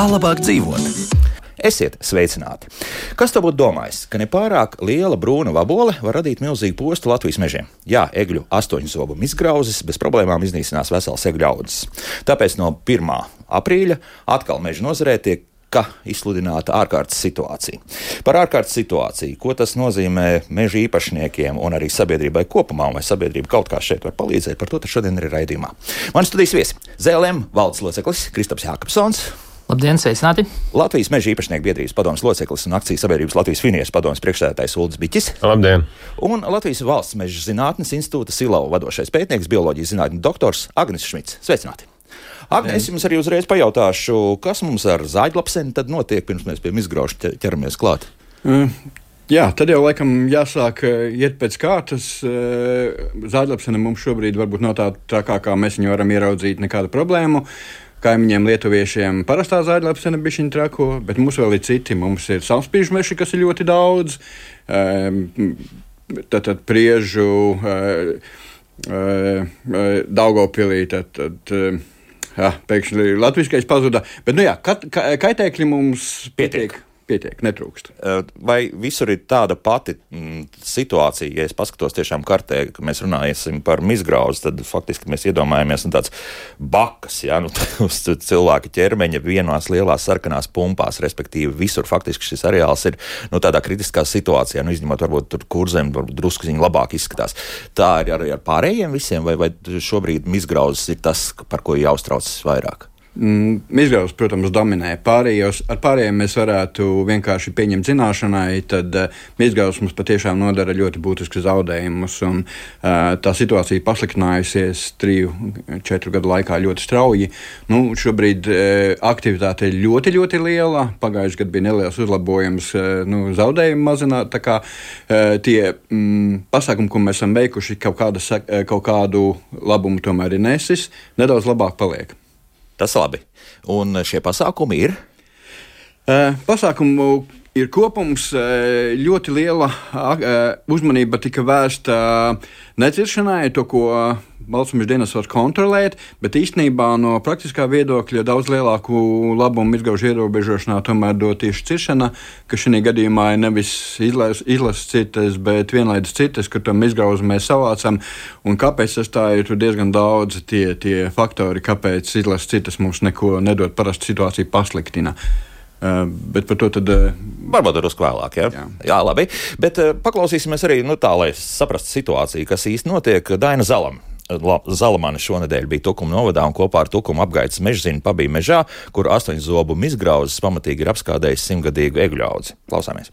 Kā labāk dzīvot? Esiet sveicināti! Kas tev būtu domājis, ka nepārāk liela brūna vabole var radīt milzīgu postu Latvijas mežiem? Jā, egļu 8 zobu izgrauzes bez problēmām iznīcinās vesels egļu audzes. Tāpēc no 1. aprīļa atkal meža nozarē tiek izsludināta ārkārtas situācija. Par ārkārtas situāciju, ko tas nozīmē meža īpašniekiem un arī sabiedrībai kopumā, un vai sabiedrība kaut kā šeit var palīdzēt, par to šodien arī raidījumā. Mani studijas viesi ZLM valdes loceklis Kristaps Jākapsons. Labdien, sveicināti! Latvijas meža īpašnieku biedrības padomes loceklis un akciju sabiedrības Latvijas Finiešu padomes priekšsēdētājs Uldis Biķis. Labdien! Un Latvijas valsts meža zinātnes institūta Silava vadošais pētnieks, bioloģijas zinātņu doktors Agnis Šmits. Sveicināti! Agnes, jums arī uzreiz pajautāšu, kas mums ar zāģlapseni tad notiek, pirms mēs pie izgrauža ķeramies klāt? Jā, tad jau laikam jāsāk iet pēc kārtas. Zāģlapsene mums šobrīd varbūt nav tā trakā, kā mēs viņu varam ieraudzīt, nekāda problēma. Kaimiņiem lietuviešiem parastā zāģlapsene bišķiņ trako, bet mums vēl ir citi. Mums ir salspīžu meži, kas ir ļoti daudz. Tad priežu, Daugavpilī, pēkšņi latviskais pazuda. Bet, kaitēkļi mums pietiek, netrūkst. Vai visur ir tāda pati situācija, ja es paskatos tiešām kartē, ka mēs runāsim par izgrauzi, tad faktiski mēs iedomājamies tāds bakas, uz cilvēka ķermeņa vienās lielās sarkanās pumpās, respektīvi visur faktiski šis areāls ir tādā kritiskā situācijā, izņemot varbūt tur kurzem, varbūt druskuziņi labāk izskatās. Tā ir arī ar pārējiem visiem, vai šobrīd izgrauzes ir tas, par ko jāuztraucas vairāk? Izgrauzes, protams, dominē. Ar pārējiem mēs varētu vienkārši pieņemt zināšanai, tad izgrauzes mums patiešām nodara ļoti būtiskus zaudējumus. Tā situācija pasliktinājusies 3-4 gadu laikā ļoti strauji. Šobrīd aktivitāte ir ļoti, ļoti liela. Pagājušajā gadā bija neliels uzlabojums, zaudējumu mazināt. Tā kā tie pasākumi, ko mēs esam veikuši, kaut kādu labumu tomēr ir nesis, nedaudz labāk paliek. Tas labi. Un šie pasākumi ir? Pasākumu ir kopums. Ļoti liela uzmanība tika vērsta neciršanai, to, ko valsts meža dienests var kontrolēt, bet īstenībā no praktiskā viedokļa daudz lielāku labumu izgraužu ierobežošanā tomēr dod tieši ciršana, ka šajā gadījumā ir nevis izlases citas, bet vienlaikus citas, kur tam izgrauzu mēs savācam. Un kāpēc tas tā ir? Tur diezgan daudz tie faktori, kāpēc izlases citas mums neko nedod, parasti situāciju pasliktina. Bet par to tad... Varbūt drusku vēlāk, jā, labi. Bet paklausīsimies arī tā, lai saprastu situāciju, kas īsti notiek. Daina Zalamane šonedēļ bija Tukuma novadā un kopā ar Tukuma apgaides mežzini pabija mežā, kur 8 zobu izgrauzes pamatīgi ir apskādējis 100-gadīgu egļu audzi. Klausāmies!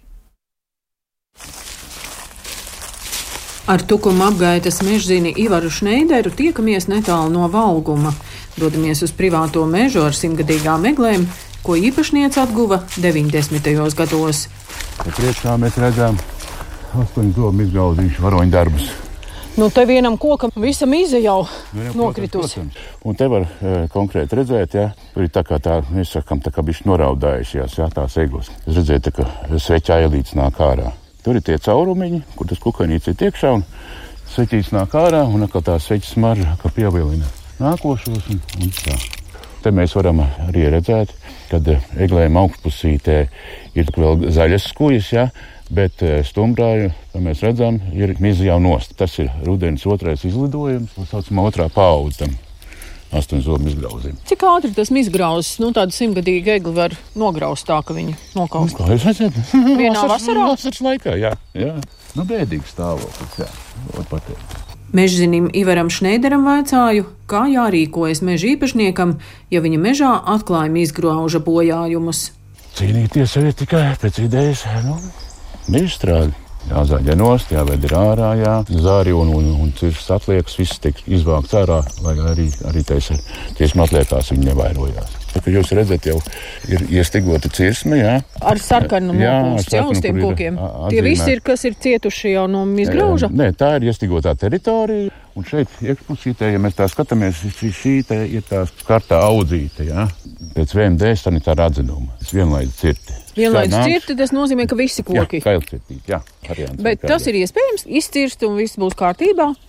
Ar Tukuma apgaides mežzini Ivaru Šneideru tiekamies netālu no Valguma. Dodamies uz privāto mežu ar 100-gadīgām eglēm, ko īpašniece atguva 90. gados. Priekšā mēs redzam 8 zobu izgraudījuši varoņu darbus. Te vienam kokam visa mize jau nokritusi. Un te var konkrēti redzēt, tur ir tā kā mēs sakam, tā kā bišķi noraudājušies, tās eglis. Jūs redzēt, ka sveķa ailīts nāk ārā. Tur ir tie caurumiņi, kur tas kukainīts ir iekšā, un sveķīts nāk ārā, un atkal tā sveķa smarža, ka pievilina nākošos, un tā. Te mēs varam arī redzēt, kad eglēm augšpusītē ir vēl zaļas skujas, bet stumbrāju, kā mēs redzam, ir miza jau nost. Tas ir rudenis 2. izlidojums, tā saucamā 2. paudze tam 8 zobu izgrauzim. Cik ātri tas izgrauzes? Tādu 100-gadīgu egli var nograust tā, ka viņi nokaust? Kā jūs redzat? Vienā vasarā? Vasaras laikā, jā. Bēdīgs stāvoklis, var pateikt. Mežzinim Ivaram Šneideram vaicāju, kā jārīkojas meža īpašniekam, ja viņa mežā atklājumi izgrauža bojājumus. Cīnīties jau ir tikai pēc idejas, meža strādi. Jāzāģē nost, jāved ir ārā, zāri un ciršas atliekas, viss tiek izvākts ārā, lai arī tieši atliekās viņi nevairojās. Kā jūs redzat, jau ir iestigota cirsme, Ar sarkanu nopūst, uz tiem kokiem. Tie visi ir, kas ir cietuši jau no izgrauža? Nē, tā ir iestigotā teritorija. Un šeit iekšpusītē, ja mēs tā skatāmies, šī ir tā skartā audzīte, Pēc VMD sanitāra atzinuma. Tas vienlaidz cirti. Vienlaidz cirti, tas nozīmē, ka visi koki. Jā, kailcirtīt, Bet tas ir iespējams izcirst un viss būs kārtībā?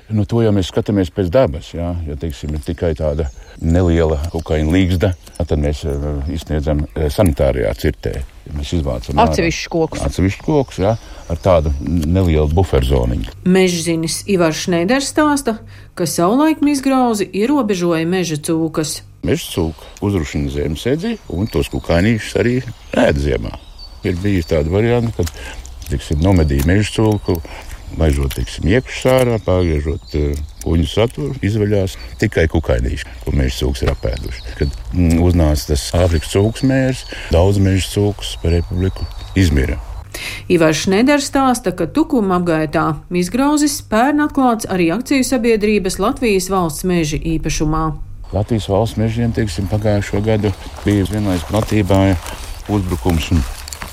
Nu, to jau mēs skatāmies pēc dabas, jā. Ja, teiksim, ir tikai tāda neliela kokaīna līgzda, tad mēs izsniedzam sanitārijā cirtē. Mēs izvācam atsevišķus kokus, jā, ar tādu nelielu buferzoniņu. Mežzinis Ivars Šneiders stāsta, ka savulaik mizgrauzi ierobežoja meža cūkas. Meža cūka uzrušina zemesēdzi un tos kukainīšus arī ēd ziemā. Ir bijis tāda varianta, kad, teiksim, nomedīja meža cūku, laižot, teiksim, iekšus ārā, pārgriežot kuņu saturu, izveļās tikai kukainīši, ko meža cūks ir apēduši. Kad uznāca tas Āfrikas cūks mērs, daudz meža cūkus par republiku izmira. Ivars Šneiders stāsta, ka Tukuma apgaitā mizgrauzis pērn atklāts arī akciju sabiedrības Latvijas valsts meži īpašumā. Latvijas valsts mežiem, teiksim, pagājušo gadu bija vienlaiz platībā uzbrukums un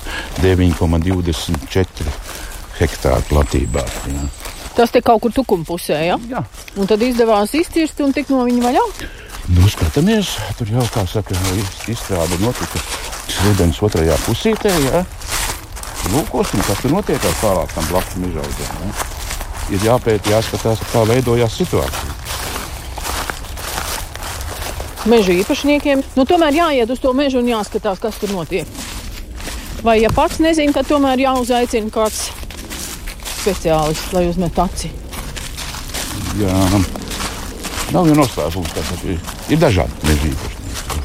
9,24 hektāru platībā. Jā. Tas te kaut kur Tukuma pusē, ja? Jā. Un tad izdevās izcirst un tikt no viņa vaļā? Nu, skatāmies, tur jau, kā saka, izstrāde notika rudens otrajā pusītē, jā. Lūkosim, kas tur notiekās tālāk tam blakus mežaudzēm, jā. Ir jāpēt, jāskatās, kā veidojās situācija. Meža īpašniekiem, tomēr jāiet uz to mežu un jāskatās, kas tur notiek. Vai, ja pats nezinu, tad tomēr jāuzaicina kāds speciālists, lai uzmet aci. Jā, nav jau noslēpums, kas ir dažādi meža īpašnieki.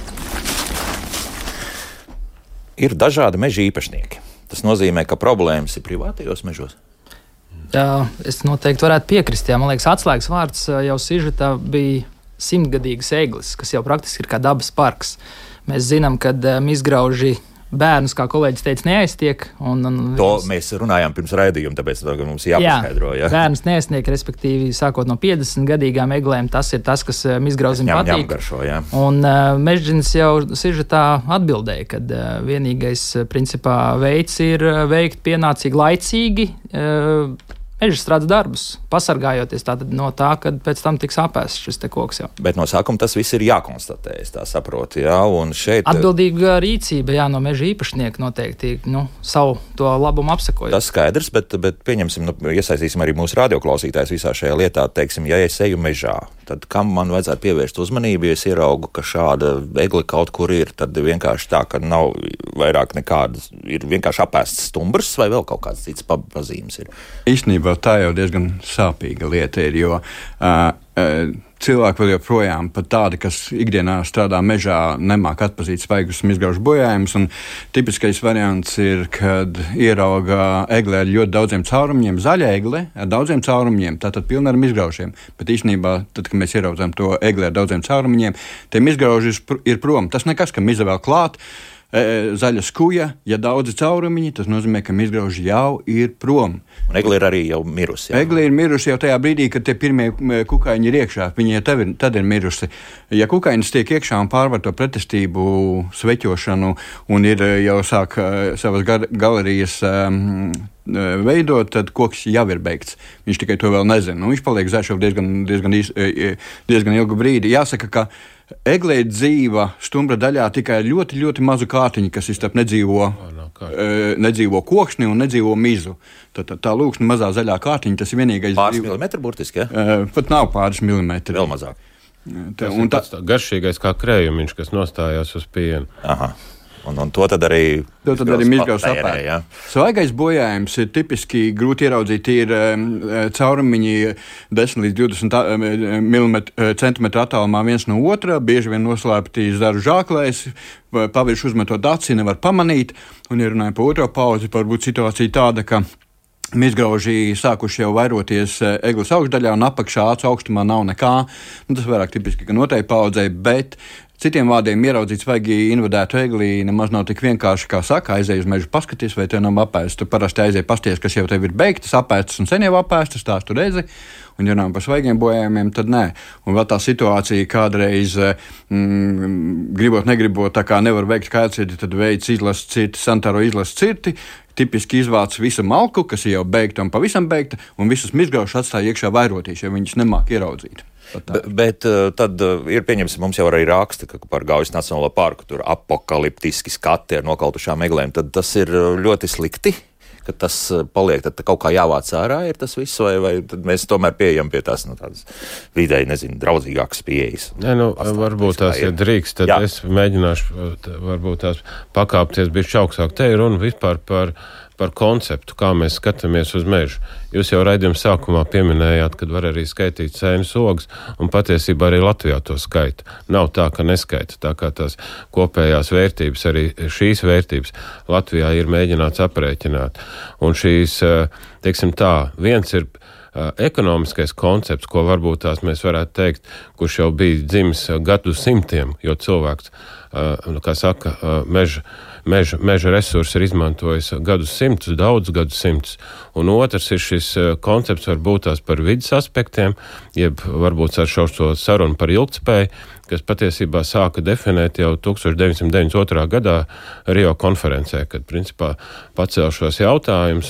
Ir dažādi meža īpašnieki. Tas nozīmē, ka problēmas ir privātajos mežos? Jā, es noteikti varētu piekrist. Jā. Man liekas, atslēgas vārds jau sižetā bija 100-gadīgas eglis, kas jau praktiski ir kā dabas parks. Mēs zinām, ka mizgrauži bērnus, kā kolēģis teica, neaiztiek. To mēs runājām pirms raidījuma, tāpēc mums jāpaskaidro. Jā, bērnus neaiztiek, respektīvi, sākot no 50-gadīgām eglēm, tas ir tas, kas mizgrauzim patīk. Garšo, jā. Un mežģins jau sižetā atbildēja, ka vienīgais, principā, veids ir veikt pienācīgi laicīgi meža strādes darbus, pasargājoties no tā, kad pēc tam tiks apēsts šis te koks jau. Bet no sākuma tas viss ir jākonstatē, es tā saprotu, jā, un šeit... Atbildīga rīcība, jā, no meža īpašnieka noteikti, savu to labumu apsakojot. Tas skaidrs, bet pieņemsim, iesaistīsim arī mūsu radioklausītājus visā šajā lietā, teiksim, ja es eju mežā, tad kam man vajadzētu pievērst uzmanību, ja es ieraugu, ka šāda egli kaut kur ir, tad vienkārši tā, ka nav vairāk nekādas, ir vienkārši apēsts stumbrs vai vēl kaut kāds cits pazīmes ir? Īstenībā tā jau diezgan sāpīga lieta ir, jo cilvēki vēl joprojām pat tādi, kas ikdienā strādā mežā, nemāk atpazīt svaigus mizgraužu bojājumus, un tipiskais variants ir, kad ierauga egle ar ļoti daudziem caurumiem, zaļa egle ar daudziem caurumiem, tātad pilna ar mizgraužiem, bet īstenībā, tad, kad mēs ieraudzām to egli ar daudziem caurumiem, tie mizgrauži ir prom. Tas nekas, ka miza vēl klāt, zaļa skuja, ja daudzi caurumiņi, tas nozīmē, ka mizgrauži jau ir prom. Un egli ir arī jau mirusi. Jā. Egli ir mirusi jau tajā brīdī, kad tie pirmie kukaiņi ir iekšā. Viņi jau tad ir mirusi. Ja kukaiņas tiek iekšā un pārvar to pretestību, sveķošanu un ir jau sāk savas galerijas veidot, tad koks jau ir beigts. Viņš tikai to vēl nezina. Nu, viņš paliek zaļš jau diezgan ilgu brīdi. Jāsaka, ka eglē ir dzīva stumbra daļā tikai ļoti, ļoti mazu kārtiņu, kas ir starp nedzīvo kokšni un nedzīvo mizu. Tā lūksne mazā zaļā kārtiņa, tas ir vienīgais. Pāris milimetri burtiski, ja? Pat nav pāris milimetri. Vēl mazāk. Tas ir tāds garšīgais kā krējumiņš, kas nostājās uz pienu. Aha. Un to tad arī mizgraus apēd. Svaigais bojājums ir tipiski grūti ieraudzīt. Tie ir caurumiņi 10 līdz 20 centimetru attālumā viens no otra, bieži vien noslēpti zaru žāklēs, pavirši uzmetot aci, nevar pamanīt. Un, ja runājam par otro paudzi, varbūt situācija tāda, ka mizgrauži sākuši jau vairoties egles augšdaļā un apakšā acu augstumā nav nekā. Tas vairāk tipiski, ka noteikti paudzē, bet citiem vārdiem ieraudzīt svaigi invadētu egli nemaz nav tik vienkārši, kā saka, aizej uz mežu paskaties, vai tev nav apēsts. Tu parasti aizej pasties, kas jau tev ir beigtas, apēstas un sen jau apēstas, tās tu redzi. Un, ja runājam par svaigiem bojājumiem, tad nē. Un vēl tā situācija kādreiz, gribot, negribot, tā kā nevar veikt kājcirti, tad veids izlases cirti, sanitāro izlases cirti, tipiski izvāc visu malku, kas ir jau beigta un pavisam beigta, un visus mizgraušus atstāja iekšā vairotīs, ja viņus nemāk ieraudzīt. Bet tad ir pieņemts, mums jau arī raksta par Gaujas Nacionālo parku, tur apokaliptiski skati ar nokautušām eglēm, tad tas ir ļoti slikti, ka tas paliek, tad kaut kā jāvāc ārā ir tas viss, vai tad mēs tomēr pieejam pie tās, tādas vidēji, draudzīgākas pieejas? Varbūt tās, ja drīkst, tad es mēģināšu varbūt tās pakāpties bišķi augstāk. Te ir runa vispār par konceptu, kā mēs skatāmies uz mežu. Jūs jau raidījuma sākumā pieminējāt, kad var arī skaitīt sēnes ogas, un patiesībā arī Latvijā to skaita. Nav tā, ka neskaita, tā kā tās kopējās vērtības, arī šīs vērtības Latvijā ir mēģināts aprēķināt. Un šīs, teiksim tā, viens ir ekonomiskais koncepts, ko varbūt tās mēs varētu teikt, kurš jau bija dzimis gadu simtiem, jo cilvēks, kā saka, meža resursi ir izmantojis daudz gadus simtus. Un otrs ir šis koncepts varbūt tās par vidas aspektiem, jeb varbūt ar šo sarunu par ilgtspēju, kas patiesībā sāka definēt jau 1992. gadā Rio konferencē, kad principā pacēl šos jautājumus.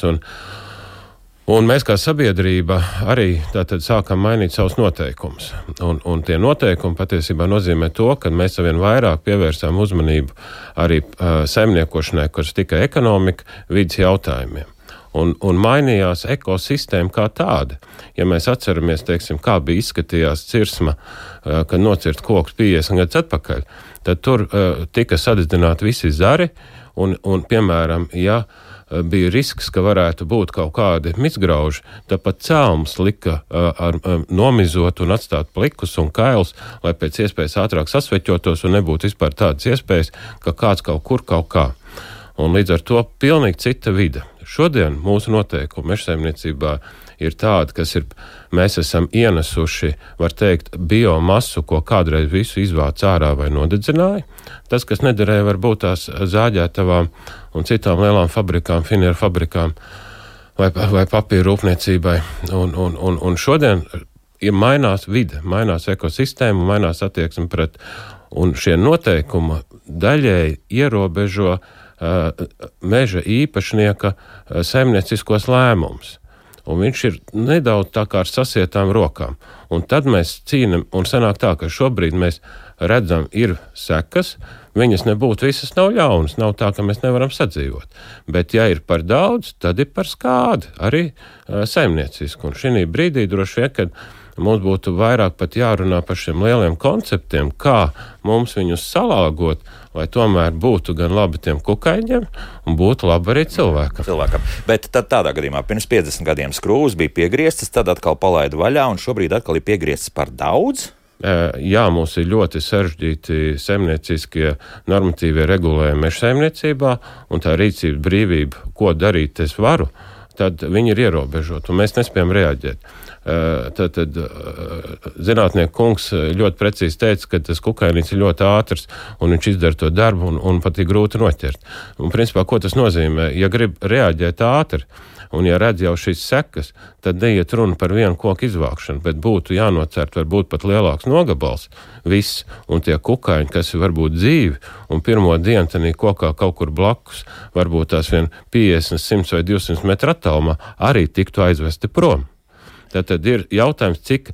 Un mēs kā sabiedrība arī tātad sākam mainīt savus noteikumus. Un tie noteikumi patiesībā nozīmē to, ka mēs vien vairāk pievērsām uzmanību arī saimniekošanai, kuras tikai ekonomika, vidas jautājumiem. Un mainījās ekosistēma kā tāda. Ja mēs atceramies, teiksim, kā bija izskatījās cirsma, kad nocirt kokus 50 gadus atpakaļ, tad tur tika sadedzināti visi zari un piemēram, ja bija risks, ka varētu būt kaut kādi mizgrauži, tāpat cēlums lika nomizot un atstāt plikus un kailus, lai pēc iespējas ātrāk sasveķotos un nebūtu vispār tādas iespējas, ka kāds kaut kur kaut kā. Un līdz ar to pilnīgi cita vide. Šodien mūsu noteikumi mežsaimniecībā ir tādi, kas mēs esam ienesuši, var teikt, biomasu, ko kādreiz visu izvāc ārā vai nodedzināja. Tas, kas nederēja varbūt tās zāģētavām un citām lielām fabrikām, finieru fabrikām vai papīra rūpniecībai. Un šodien mainās vide, mainās ekosistēma, mainās attieksme pret, un šie noteikumi daļēji ierobežo meža īpašnieka saimnieciskos lēmumus. Un viņš ir nedaudz tā kā ar sasietām rokām. Un tad mēs cīnam, un sanāk tā, ka šobrīd mēs redzam, ir sekas, viņas nebūtu visas nav ļaunas, nav tā, ka mēs nevaram sadzīvot. Bet ja ir par daudz, tad ir par skādi, arī saimniecisku. Un šī brīdī droši vien, kad mums būtu vairāk pat jārunā par šiem lieliem konceptiem, kā mums viņus salāgot, lai tomēr būtu gan labi tiem kukaiņiem un būtu labi arī cilvēkam. Bet tad tādā gadījumā pirms 50 gadiem skrūves bija piegrieztas, tad atkal palaida vaļā un šobrīd atkal ir piegrieztas par daudz? Jā, mums ir ļoti sarežģīti saimnieciskie normatīvie regulējumi mežsaimniecībā un tā rīcības brīvība, ko darīt es varu, tad viņi ir ierobežoti un mēs nespējam reaģēt. Tad zinātnieku kungs ļoti precīzi teica, ka tas kukainīts ir ļoti ātrs un viņš izdara to darbu un pat ir grūti noķert. Un principā, ko tas nozīmē? Ja grib reaģēt ātri un ja redz jau šīs sekas, tad neiet runa par vienu koku izvākšanu, bet būtu jānocērt varbūt pat lielāks nogabals, viss, un tie kukaiņi, kas varbūt dzīvi, un pirmo dienu tanī kokā kaut kur blakus, varbūt tās vien 50, 100 vai 200 metru attālumā, arī tiktu aizvesti prom. Tad ir jautājums, cik,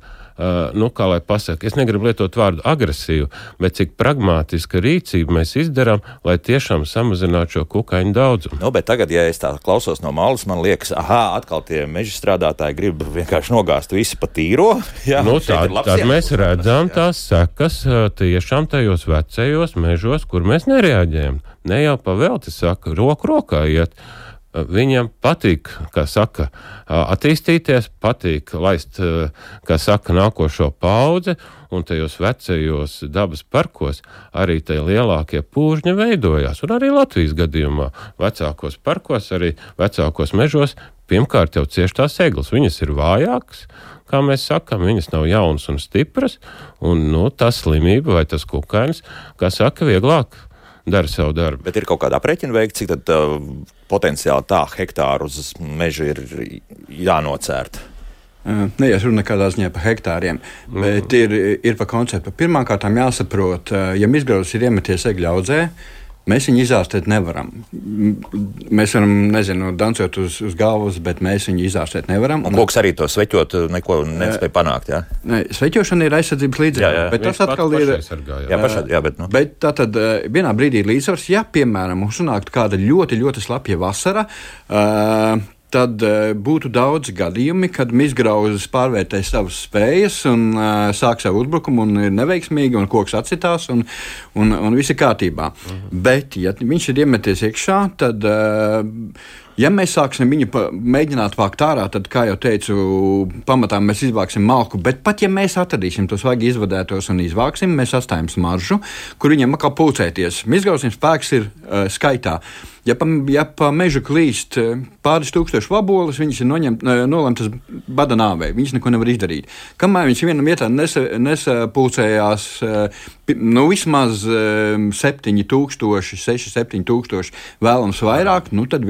kā lai pasaka, es negribu lietot vārdu agresīvu, bet cik pragmātiska rīcība mēs izdarām, lai tiešām samazinātu šo kukaiņu daudzumu. Bet tagad, ja es tā klausos no malas, man liekas, atkal tie meža strādātāji grib vienkārši nogāzt visu pa tīro. Jā, tad mēs redzam tās sekas tiešām tajos vecajos mežos, kur mēs nereaģējam. Ne jau pavelti saka, roku rokā iet. Viņam patīk, kā saka, attīstīties, patīk laist, kā saka, nākošo paudzi, un tajos vecajos dabas parkos arī tie lielākie pūžņi veidojās. Un arī Latvijas gadījumā vecākos parkos, arī vecākos mežos, pirmkārt jau cieši tās eglis. Viņas ir vājākas, kā mēs sakam, viņas nav jaunas un stipras, un tas slimība vai tas kukainis, kā saka, vieglāk dara savu darbu. Bet ir kaut kādā aprēķina veikta, cik tad potenciāli tā hektāru uz mežu ir jānocērt? Neies runa nekādā ziņā par hektāriem, bet ir par konceptu. Pirmkārt jāsaprot, ja mizgrauzis ir iemeties egļu audzē, Mēs viņu izārstēt nevaram. Mēs varam, dancot uz galvas, bet mēs viņu izārstēt nevaram. Un koks arī to sveķot neko nespēja panākt, jā? Ne, sveķošana ir aizsardzības līdzekļi, bet tas atkal ir... Bet tātad vienā brīdī ir līdzsvars, ja, piemēram, mums sanāktu kāda ļoti, ļoti slapja vasara, tad būtu daudz gadījumi, kad mizgrauzes pārvērtē savas spējas un sāk savu uzbrukumu un ir neveiksmīgi, un koks atsitās, un viss ir kārtībā. Bet, ja viņš ir iemeties iekšā, tad, ja mēs sāksim viņu mēģināt vākt ārā, tad, kā jau teicu, pamatā mēs izvāksim malku, bet pat, ja mēs atradīsim tos vajag izvadētos un izvāksim, mēs atstājam smaržu, kur viņam atkal pulcēties. Mizgrauzim spēks ir skaitā. Ja pa mežu klīst pāris tūkstoši vaboles, viņas ir nolemtas bada nāvei. Viņas neko nevar izdarīt. Kamēr viņš vienam vietā nesapulcējās vismaz 6-7 tūkstoši, vēlams vairāk, tad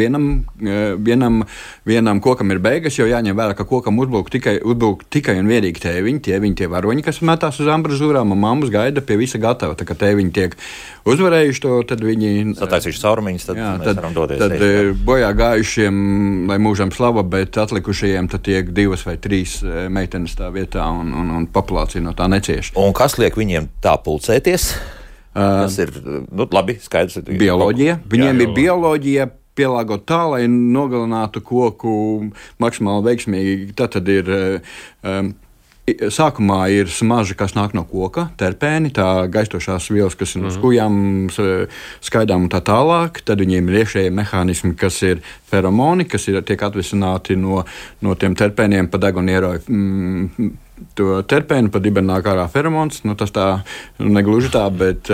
vienam kokam ir beigas, jo jāņem vērā, ka kokam uzbrūk tikai un vienīgi tēviņi, tie varoņi, kas metās uz ambrazūrām, un mammas gaida pie visa gatava. Tā kā tēviņi tiek uzvarējuši to, tad viņi... Sataisījuši caurumiņus, tad bojā gājušiem, lai mūžam slava, bet atlikušajiem tad tiek 2 vai 3 meitenes tā vietā, un populācija no tā necieš. Un kas liek viņiem tā pulcēties? Tas ir, labi, skaidrs. Bioloģija. Viņiem ir bioloģija pielāgot tā, lai nogalinātu koku maksimāli veiksmīgi. Tad ir... Sākumā ir smarža, kas nāk no koka, terpēni, tā gaistošās vielas, kas ir uz kujām, skaidām un tā tālāk. Tad viņiem ir iekšējie mehānismi, kas ir feromoni, kas tiek atvisināti no tiem terpēniem, pa degunu ieroja to terpēnu, pa dibenu nāk ārā feromons. Tas tā negluži tā, bet...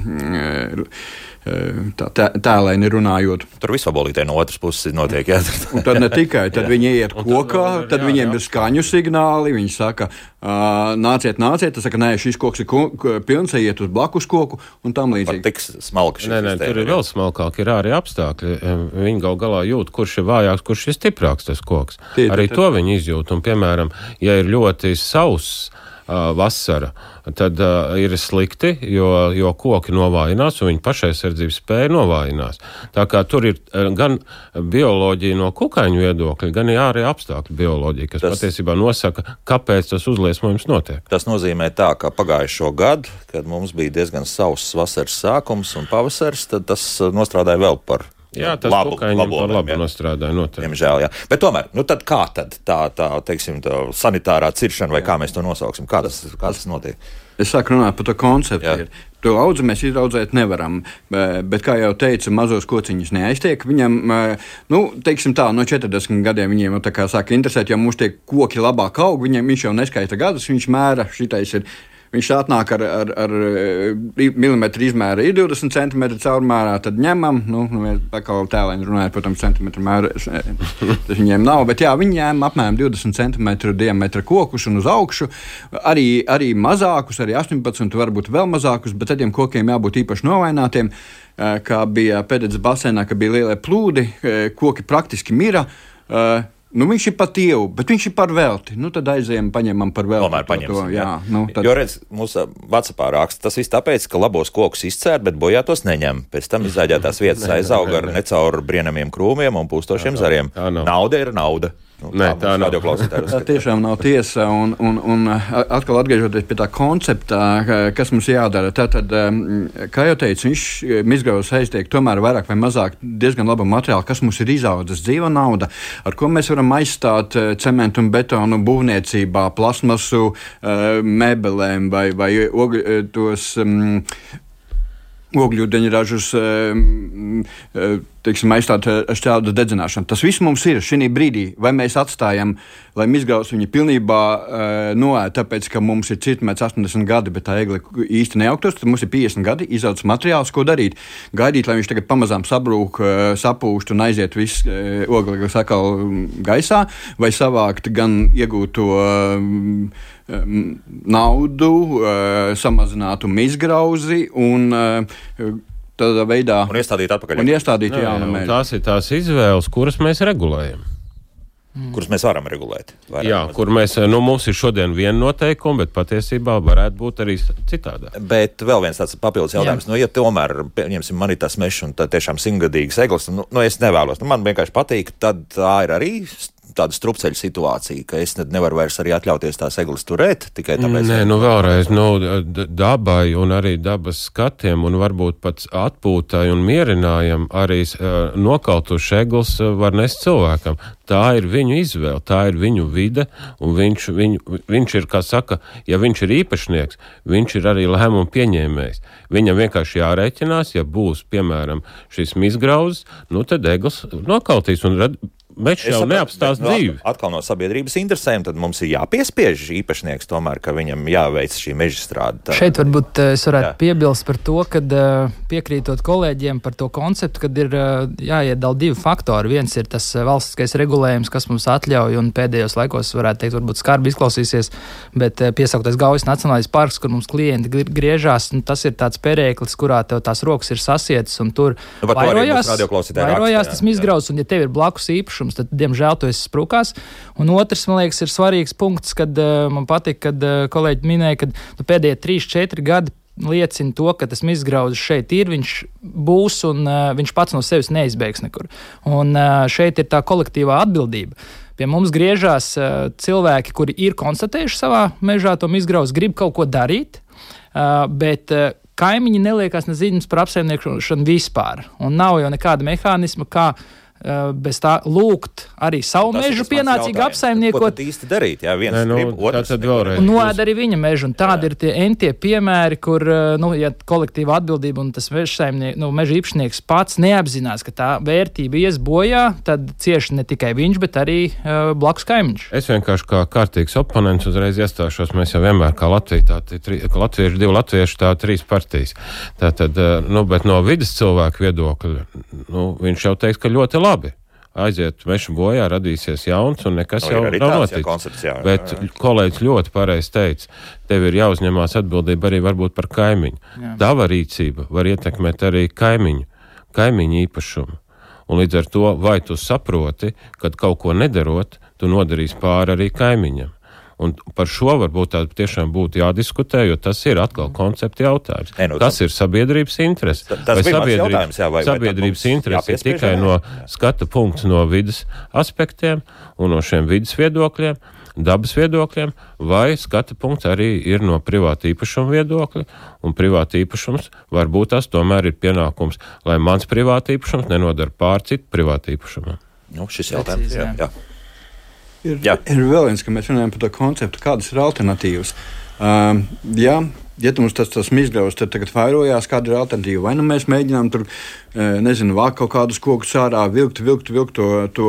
tēlaini runājot. Tur visvabolītē no otras puses notiek, jā. Un tad ne tikai, tad viņi iet kokā, tad viņiem ir skaņu signāli, viņi saka, nāciet, tad saka, nē, šis koks ir pilns, iet uz blakus koku, un tam līdzīgi. Pat tik smalki. Nē, tur ir vēl smalkāk, ir arī apstākļi. Viņi gal galā jūt, kurš ir vājāks, kurš ir stiprāks tas koks. Arī to viņi izjūt, un, piemēram, ja ir ļoti sauss vasara, tad ir slikti, jo koki novājinās un viņa pašaizsardzības spēja novājinās. Tā kā tur ir gan bioloģija no kukaiņu viedokļa, gan arī apstākļu bioloģija, kas patiesībā nosaka, kāpēc tas uzliesmojums notiek. Tas nozīmē tā, ka pagājušo gadu, kad mums bija diezgan sauss vasaras sākums un pavasars, tad tas nostrādāja vēl par tas kukaiņiem par labu nostrādāja noteikti. Diemžēl, jā. Bet tomēr, tad kā tad tā teiksim, tā sanitārā ciršana, vai kā mēs to nosauksim, kā tas notiek? Es sāku runāt par to konceptu. To audzi mēs izaudzēt nevaram, bet, kā jau teicu, mazos kociņus neaiztiek. Viņam, teiksim tā, no 40 gadiem viņiem tā kā sāka interesēt, jo mums tie koki labāk aug, viņš jau neskaita gadus, viņš mēra, šitais ir. Viņš atnāk ar milimetru izmēru, ir 20 cm caurmērā, tad ņemam, atkal tēlēni runājot, protams, centimetru mēru, tas viņiem nav, bet jā, viņi ņēma apmēram 20 cm diametra kokus un uz augšu, arī mazākus, arī 18, varbūt vēl mazākus, bet tādiem kokiem jābūt īpaši novainātiem, kā bija Pēdēdzes basēnā, ka bija lielie plūdi, koki praktiski mira. Viņš ir pat ievu, bet viņš ir par velti. Tad aizējam, paņemam par velti. Tomēr paņemsim, jā. Jo redz, mūsu WhatsAppā raksta, tas viss tāpēc, ka labos kokus izcēr, bet bojātos neņem. Pēc tam izāģētās vietas aizauga ar necaur brienamiem krūmiem un pūstošiem zariem. Nauda ir nauda. Tā tiešām nav tiesa. Un atkal atgriežoties pie tā koncepta, kas mums jādara. Tātad, kā jau teicu, mizgrauzes aiztiek tomēr vairāk vai mazāk diezgan laba materiāla, kas mums ir izaudzes dzīva nauda, ar ko mēs varam aizstāt cementu un betonu būvniecībā, plasmasu, mēbelēm vai tos ogļūdeņražus, aizstāt ar šķeldu dedzināšanu. Tas viss mums ir šī brīdī, vai mēs atstājam, lai mizgrauzes viņu pilnībā noēd, tāpēc, ka mums ir cirtmēts 80 gadi, bet tā egle īsti neaugtos, tad mums ir 50 gadi, izaudzes materiāls, ko darīt. Gaidīt, lai viņš tagad pamazām sabrūk, sapūst un aiziet viss ogles atkal gaisā, vai savākt gan iegūto naudu, samazinātu mizgrauzi un tādā veidā un iestādīt atpakaļ. Un iestādīt jaunu mēģi. Tās ir tās izvēles, kuras mēs regulējam. kurus mēs varam regulēt. Jā, kur mums ir šodien viena noteikuma, bet patiesībā varētu būt arī citādā. Bet vēl viens tāds papildus jautājums. Ja tomēr, pieņemsim, man ir tas mežs un tā tiešām simtgadīgas eglis, es nevēlos. Man vienkārši patīk, tad tā ir arī tāda strupceļa situācija, ka es nevaru vairs arī atļauties tās eglis turēt, tikai tāpēc... Vēlreiz, dabai un arī dabas skatiem un varbūt pats atpūtai un mierinājam arī nokautus eglis var nest cilvēkam. Tā ir viņu izvēle, tā ir viņu vide, un viņš ir, kā saka, ja viņš ir īpašnieks, viņš ir arī lēmumu pieņēmējs. Viņam vienkārši jārēķinās, ja būs, piemēram, šis mizgrauzes, tad eglis nokautīs un mežs jau neapstās dzīvi. Atkal no sabiedrības interesēm, tad mums ir jāpiespiež īpašnieks tomēr, ka viņam jāveic šī meža strāde. Šeit varbūt es varētu piebilst par to, kad piekrītot kolēģiem par to konceptu, kad ir jāiedala divi faktori. Viens ir tas valstiskais regulējums, kas mums atļauj, un pēdējos laikos varētu teikt, varbūt skarbi izklausīsies, bet piesauktais Gaujas Nacionālais parks, kur mums klienti griežās, tas ir tāds perēklis, kurā tev tās rokas ir sasietas, un tur vairojās tas mizgrauzes, un ja tev ir blakus īpašums, tad, diemžēl, tu esi sprukās. Un otrs, man liekas, ir svarīgs punkts, kad man patīk, kad kolēģi minēja, ka pēdējie 3-4 gadi liecina to, ka tas mizgrauzes šeit ir, viņš būs un viņš pats no sevis neizbēgs nekur. Un šeit ir tā kolektīvā atbildība. Pie mums griežās cilvēki, kuri ir konstatējuši savā mežā to mizgrauzes, grib kaut ko darīt, bet kaimiņi neliekās neziņas par apsaimniekošanu vispār. Un nav jau nekāda mehānisma, kā bez tā lūgt arī savu mežu pienācīgi apsaimniekot. Ko tad īsti darīt? Jā, viens grib, otrs un noēd arī viņa mežu. Un tādi ir tie entie piemēri, kur, ja kolektīva atbildība un tas meža īpašnieks pats neapzinās, ka tā vērtība ies bojā, tad cieši ne tikai viņš, bet arī blakus kaimiņš. Es vienkārši kā kārtīgs oponents uzreiz iestāšos. Mēs jau vienmēr kā divi latvieši, tā 3 partijas. Tātad, bet no vidas cilvēku viedokļa, viņš jau teiks, ka ļoti labi. Aiziet meža bojā, radīsies jauns un nekas jau nav noticis. Bet kolēģis ļoti pareizi teica, tev ir jāuzņemās atbildība arī varbūt par kaimiņu. Tava rīcība var ietekmēt arī kaimiņu īpašumu. Un līdz ar to, vai tu saproti, kad kaut ko nedarot, tu nodarīsi pāri arī kaimiņam. Un par šo varbūt tā tiešām būtu jādiskutē, jo tas ir atkal koncepta jautājums. Tas ir sabiedrības interese. Sabiedrības interese ir tikai no skata punkts no vidas aspektiem un no šiem vidas viedokļiem, dabas viedokļiem, vai skata punkts arī ir no privāta īpašuma viedokļa, un privāta īpašums varbūt tas tomēr ir pienākums, lai mans privāta īpašums nenodara pār citu privāta īpašumam. Šis jautājums, jā. Ir vēl viens, ka mēs runājam par to konceptu, kādas ir alternatīvas. Ja mums tas mizgrauzes tagad vairojās, kāda ir alternatīva? Vai mēs mēģinām tur, vākt kaut kādus kokus ārā, vilkt to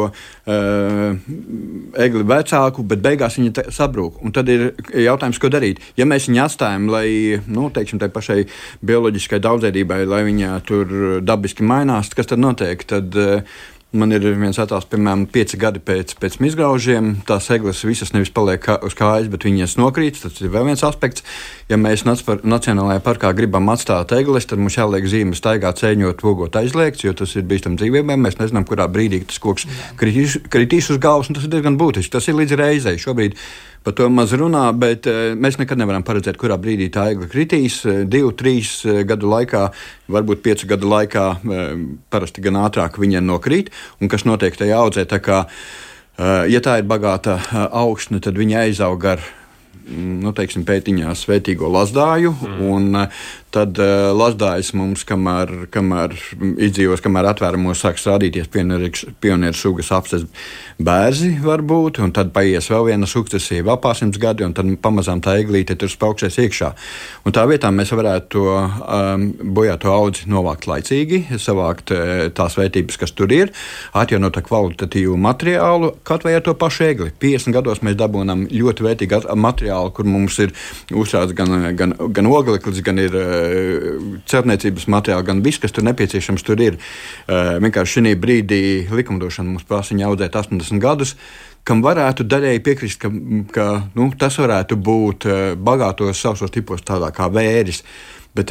egli vecāku, bet beigās viņi sabrūk. Un tad ir jautājums, ko darīt. Ja mēs viņu atstājam, lai, tai pašai bioloģiskai daudzveidībai, lai viņa tur dabiski mainās, kas tad notiek? Tad man ir viens attēls, piemēram, 5 gadi pēc mizgraužiem. Tās egles visas nevis paliek uz kājas, bet viņas nokrīt. Tas ir vēl viens aspekts. Ja mēs Nacionālajā parkā gribam atstāt egles, tad mums jāliek zīme staigā, ceļot, vogot aizliegts, jo tas ir bīstam dzīvībām. Mēs nezinām, kurā brīdī tas koks kritīs uz galvas, un tas ir diezgan būtiski. Tas ir līdz reizei. Šobrīd par to maz runā, bet mēs nekad nevaram paredzēt, kurā brīdī tā egla kritīs. 2-3 gadu laikā, varbūt 5 gadu laikā, parasti gan ātrāk viņa nokrīt. Un kas notiek tajā audzē, tā kā, ja tā ir bagāta augsne, tad viņa aizaug ar, pētiņā svētīgo lazdāju, un tad lazdājas mums, kamēr izdzīvos, kamēr atvērumos sāks rādīties pionieru sugas apses bērzi varbūt, un tad paies vēl viena sukcesīva ap 800 gadi, un tad pamazām tā eglīte tur spaukšēs iekšā. Un tā vietā mēs varētu to bojāto audzi novākt laicīgi, savākt tās vērtības, kas tur ir, atjaunot kvalitatīvu materiālu, kaut vai ar to pašu egli. 50 gados mēs dabūnam ļoti vērtīgu materiālu, kur mums ir uzrāds gan ogleklis, gan ir celtniecības materiāli, gan viss, kas tur nepieciešams, tur ir. Vienkārši šī brīdī likumdošana mums prasa viņu audzēt 80 gadus, kam varētu daļēji piekrist, ka tas varētu būt bagātos sausos tipos tādā kā vēris. Bet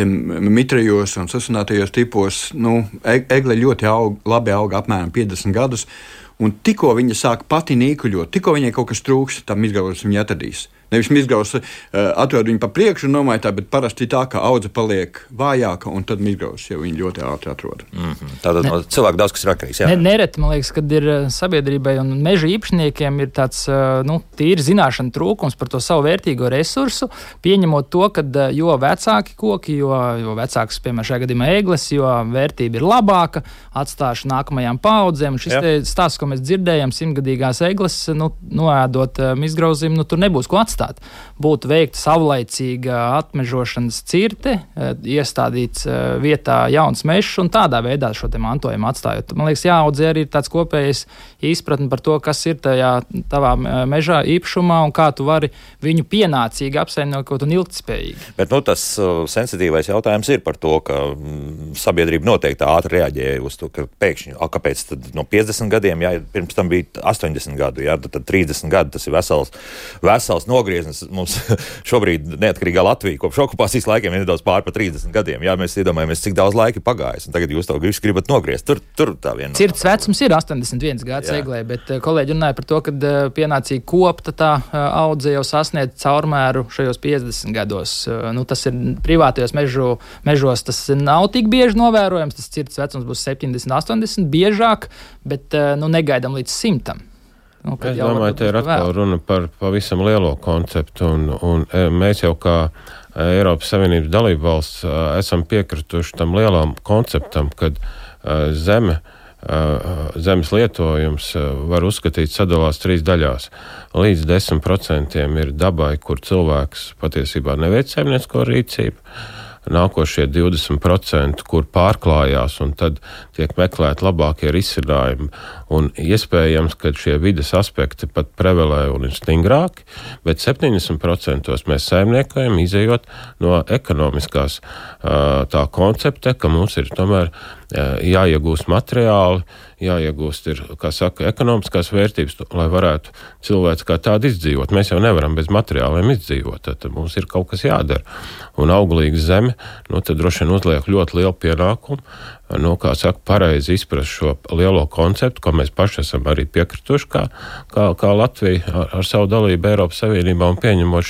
mitrajos un sasinātajos tipos egle ļoti labi auga apmēram 50 gadus. un tikko viņa sāk pati nīkuļot, tikko viņai kaut kas trūks, tā mizgrauzes viņa atradīs. Nevis mizgrauzes atrod viņu pa priekšu un nomaitā, bet parasti tā, ka audze paliek vājāka, un tad mizgrauzes jau viņu ļoti ātri atrod. Tātad cilvēku daudz, kas ir atkarīgs. Nereti, man liekas, kad ir sabiedrībai un meža īpašniekiem ir tāds tīri zināšana trūkums par to savu vērtīgo resursu, pieņemot to, ka jo vecāki koki, jo vecāks, piemēram, šajā gadījumā egles, jo vērtība ir labāka, atstāšu nākamajām paaudzēm. Un šis stāsts, ko mēs dzirdējam, 100-gadīgās egles, noēdot mizgrauzim, tur nebūs ko atstāt. Būtu veikta savlaicīga atmežošanas cirte, iestādīts vietā jauns mežs un tādā veidā šo te mantojumu atstājot. Man liekas, jāaudzē arī ir tāds kopējs izpratni par to, kas ir tajā tavā mežā īpašumā un kā tu vari viņu pienācīgi apsaimniekot un ilgtspējīgi. Bet tas sensitīvais jautājums ir par to, ka sabiedrība noteikti ātri reaģēja uz to, ka pēkšņi, kāpēc tad no 50 gadiem, pirms tam bija 80 gadu, tad 30 gadu, tas ir vesels nogrieznis. Mums šobrīd neatkarīgā Latvija kopš okupācijas laikiem ir nedaudz pār pa 30 gadiem. Jā, mēs iedomājamies, cik daudz laika ir pagājis, un tagad jūs to visu gribat nogriezt. Tur tā viena. Cirts vecums ir 81 gads eglē, bet kolēģi runāja par to, ka pienācīgi kopta tā audze jau sasniedz caurmēru šajos 50 gados. Tas ir privātajos mežos, tas nav tik bieži novērojams, tas cirts vecums būs 70, 80 biežāk, bet negaidam līdz 100. Es domāju, te ir atkal runa par pavisam lielo konceptu, un mēs jau kā Eiropas Savienības dalību valsts esam piekrituši tam lielam konceptam, kad zemes lietojums var uzskatīt sadalās 3 daļās. Līdz 10% ir dabai, kur cilvēks patiesībā neveic saimniecisko rīcību. Nākošie 20%, kur pārklājās, un tad tiek meklēt labākie risinājumi. Un iespējams, ka šie vides aspekti pat prevalē un ir stingrāki, bet 70% mēs saimniekojam, izejot no ekonomiskās tā koncepta, ka mums ir tomēr jāiegūst materiāli, jāiegūst ir, kā saka, ekonomiskās vērtības, lai varētu cilvēks kā tādu izdzīvot. Mēs jau nevaram bez materiāliem izdzīvot, tad mums ir kaut kas jādara. Un auglīga zeme, tad droši vien uzliek ļoti lielu pienākumu, kā saka, pareizi izprast šo lielo konceptu, ko mēs paši esam arī piekrituši, kā Latvija ar savu dalību Eiropas Savienībā un pieņemot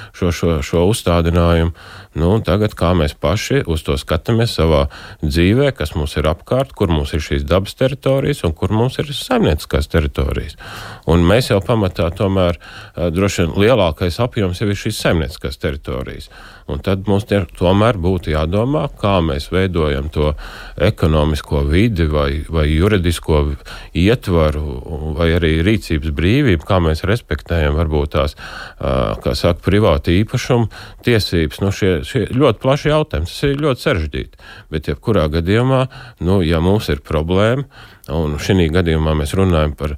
šo uzstādinājumu. Tagad kā mēs paši uz to skatāmies savā dzīvē, kas mums ir apkārt, kur mums ir šīs dabas teritorijas un kur mums ir saimnieciskās teritorijas. Un mēs jau pamatā tomēr droši vien lielākais apjoms jau ir šīs saimnieciskās teritorijas. Un tad mums tomēr būtu jādomā, kā mēs veidojam to ekonomisko vidi vai juridisko ietvaru vai arī rīcības brīvību, kā mēs respektējam varbūt tās, kā saka, privāti īpašumu tiesības. Šie ļoti plaši jautājumi, tas ir ļoti sarežģīti. Bet jebkurā gadījumā, ja mums ir problēma, un šī gadījumā mēs runājam par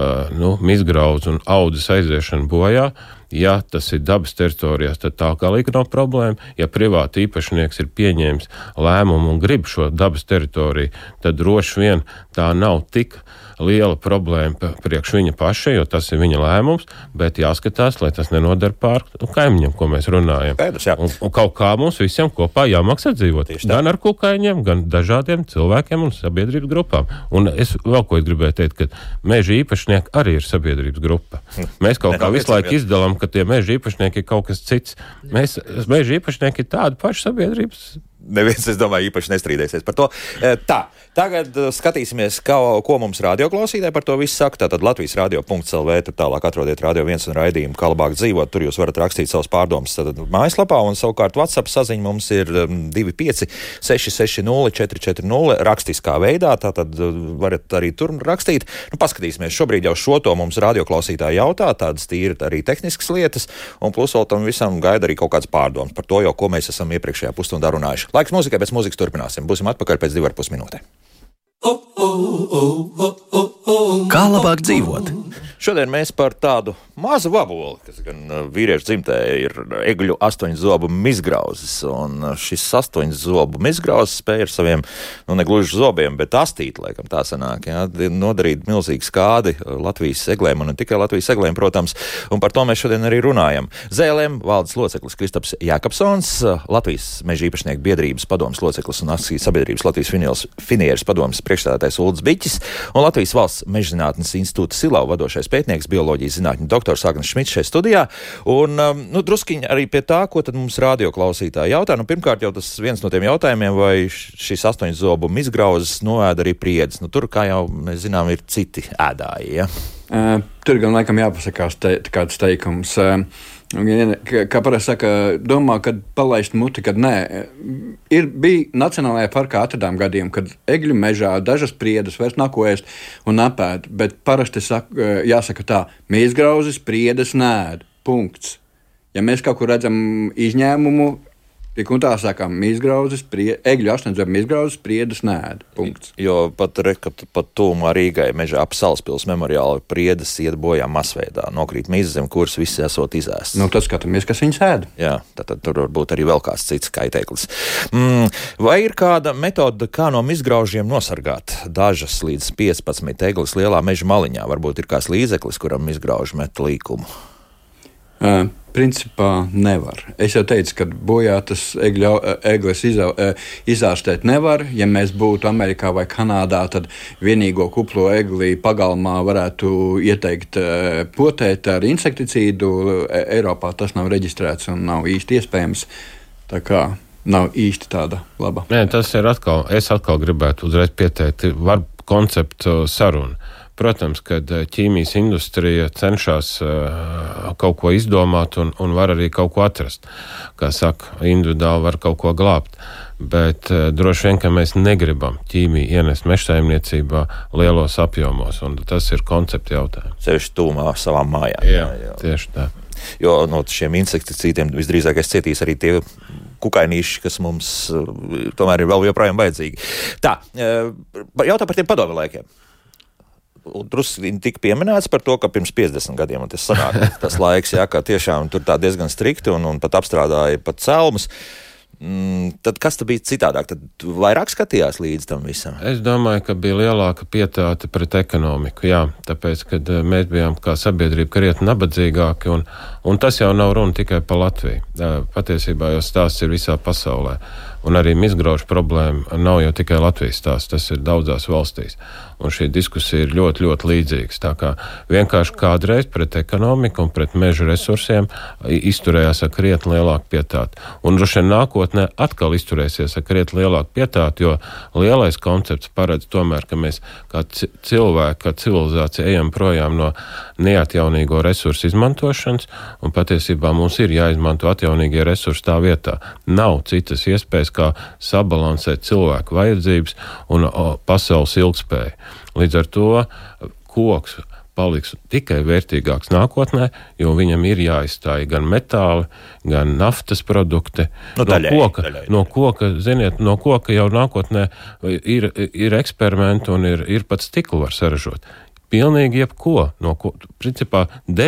mizgraudzu un audzes aiziešanu bojā, ja tas ir dabas teritorijās, tad tā galīgi nav problēma. Ja privāti īpašnieks ir pieņēmis lēmumu un grib šo dabas teritoriju, tad droši vien tā nav tik liela problēma priekš viņa paša, jo tas ir viņa lēmums, bet jāskatās, lai tas nenodara pār kaimiņiem, ko mēs runājam. Pēdus, jā. Un kaut kā mums visiem kopā jāmaksā dzīvot. Gan ar kukaiņiem, gan dažādiem cilvēkiem un sabiedrības grupām. Un es vēl ko gribēju teikt, ka meža īpašnieki arī ir sabiedrības grupa. Mēs kaut kā visu laiku izdalām, ka tie meža īpašnieki ir kaut kas cits. Meža īpašnieki ir tāda paša sabiedrības. Neviens, es domāju, īpaši nestrīdēsies par to. Tagad skatīsimies, ko mums radioklausītāji par to visu saka. Tātad Latvijas radio.lv, tur tālāk atrodiet Radio 1 un raidījumu, kā labāk dzīvot. Tur jūs varat rakstīt savus pārdomas mājaslapā, un savukārt WhatsApp saziņa mums ir 25 660 440 rakstiskā veidā. Tātad varat arī tur rakstīt. Paskatīsimies, šobrīd jau šo to mums radioklausītāji jautā, tādas tīri arī tehniskas lietas, un plus vēl tam visam gaida arī kaut kāds pārdomas par to, jau ko mēs esam iepriekšējā pusstundā runājuši. Laiks mūzikai, pēc mūzikas turpināsim. Būsim atpakaļ pēc 2,5 minūtēm. Kā labāk dzīvot? Šodien mēs par tādu mazu vaboli, kas gan vīriešu dzimtē ir egļu 8 zobu mizgrauzes, un šis 8 zobu mizgrauzes spēja ar saviem, ne gluži zobiem, bet astīti, laikam tā sanāk, nodarīt milzīgu skādi Latvijas eglēm, un ne tikai Latvijas eglēm, protams, un par to mēs šodien arī runājam. ZLM valdes loceklis Kristaps Jākapsons, Latvijas meža īpašnieku biedrības padomes loceklis un akciju sabiedrības Latvijas finieres padomes priekšstādātais Uldis Biķis un Latvijas valsts mežzinātnes institūta Silau vadošais pētnieks, bioloģijas zinātņu doktors Agnes Šmits šeit studijā. Un druskiņi arī pie tā, ko tad mums radioklausītāji jautā. Pirmkārt jau tas viens no tiem jautājumiem, vai šis 8 zobu mizgrauzes noēda arī priedes. Tur, kā jau mēs zinām, ir citi ēdāji, ja? Tur gan laikam jāpasakās kāds teikums. Kā parasti saka, domā, kad palaist muti, kad nē. Bija Nacionālajā parkā atradām gadījumu, kad egļu mežā dažas priedes vairs nav ko ēst un apēd, bet parasti jāsaka tā, mizgrauzes priedes nēd. Punkts. Ja mēs kaut kur redzam izņēmumu, tik un tā sakām, egļu 8 zobu mizgrauzes priedes nēd. Punkts. Jo pat tūmā Rīgai mežā ap Salaspils memoriāli priedes iet bojā masveidā. Nokrīt mizas zem kuras visi esot izēsts. Tad skatāmies, kas viņas ēd. Jā, tad tur varbūt arī vēl kāds cits kaitēklis. Vai ir kāda metode, kā no mizgraužiem nosargāt dažas līdz 15 eglis lielā meža maliņā? Varbūt ir kāds līdzeklis, kuram mizgrauži met līkumu? Principā nevar. Es jau teicu, ka bojātas egles izārstēt nevar. Ja mēs būtu Amerikā vai Kanādā, tad vienīgo kuplo egli pagalmā varētu ieteikt potēt ar insekticīdu. Eiropā tas nav reģistrēts un nav īsti iespējams. Tā kā nav īsti tāda laba. Nē, tas ir es atkal gribētu uzreiz pieteikt, var konceptu sarunu. Protams, kad ķīmijas industrija cenšas kaut ko izdomāt un var arī kaut ko atrast. Kā saka, individuāli var kaut ko glābt. Bet droši vien, ka mēs negribam ķīmiju ienest mežsaimniecībā lielos apjomos, un tas ir koncepta jautājums. Sevišķi tūmā savām mājām. Jā, tieši tā. Jo no šiem insekticīdiem visdrīzākais cietīs arī tie kukainīši, kas mums tomēr ir vēl joprojām vajadzīgi. Tā, jautā par tiem padomi laikiem. Drusku tika pieminēts par to, ka pirms 50 gadiem tas sanāk tas laiks, jā, ka tiešām tur tā diezgan strikti un pat apstrādāja pat celmus. Tad kas tad bija citādāk? Tad vairāk skatījās līdz tam visam? Es domāju, ka bija lielāka pietāte pret ekonomiku, jā, tāpēc, kad mēs bijām kā sabiedrība krietni nabadzīgāki, un tas jau nav runa tikai par Latviju. Patiesībā jau stāsts ir visā pasaulē. Un arī mizgraužu problēma nav jau tikai Latvijas stāsts, tas ir daudzās valstīs. Un šī diskusija ir ļoti, ļoti līdzīgas. Tā kā vienkārši kādreiz pret ekonomiku un pret meža resursiem izturējās ar krietni lielāku pietāti. Un droši vien nākotnē atkal izturēsies ar krietni lielāku pietāti, jo lielais koncepts paredz tomēr, ka mēs kā cilvēki, kā civilizācija ejam projām no neatjaunīgo resursu izmantošanas, un patiesībā mums ir jāizmanto atjaunīgie resursi tā vietā. Nav citas iespējas, kā sabalansēt cilvēku vajadzības un pasaules ilgspēju. Līdz ar to koks paliks tikai vērtīgāks nākotnē, jo viņam ir jāizstāj gan metāli, gan naftas produkti. No koka, ziniet, no koka jau nākotnē ir eksperimenti un ir pat stiklu var saražot. Pilnīgi jebko. Principā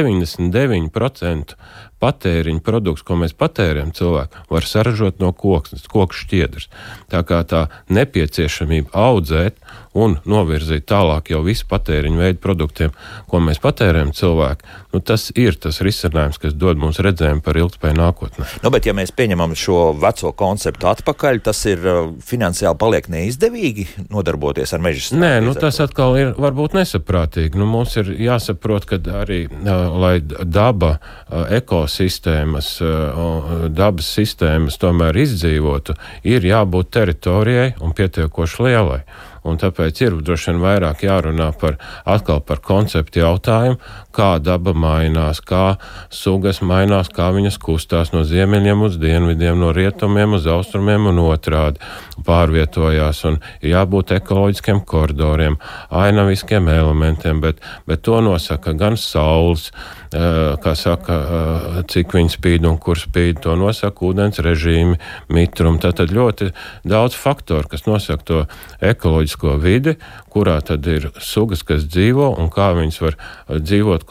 99% patēriņa produkts, ko mēs patērējam cilvēku, var saražot no koku šķiedras. Tā kā tā nepieciešamība audzēt un novirzīt tālāk jau visu patēriņu veidu produktiem, ko mēs patērējam cilvēku, tas ir tas risinājums, kas dod mums redzējumu par ilgspēju nākotnē. Bet ja mēs pieņemam šo veco konceptu atpakaļ, tas ir finansiāli paliek neizdevīgi nodarboties ar meža strādi? Nē, tas atkal ir varbūt nesaprātīgi. Mums ir jāsaprot, ka arī, lai daba ekosistēmas, dabas sistēmas tomēr izdzīvotu, ir jābūt teritorijai un pietiekoši lielai. Un tāpēc ir droši vien vairāk jārunā atkal par konceptu jautājumu, kā daba mainās, kā sugas mainās, kā viņas kustās no ziemeļiem uz dienvidiem, no rietumiem uz austrumiem un otrādi pārvietojās. Un ir jābūt ekoloģiskiem koridoriem, ainaviskiem elementiem, bet to nosaka gan saules, kā saka, cik viņi spīd un kur spīd, to nosaka ūdens režīmi, mitrumi. Tātad ļoti daudz faktoru, kas nosaka to ekoloģisko dabisko vidi, kurā tad ir sugas, kas dzīvo un kā viņas var dzīvot,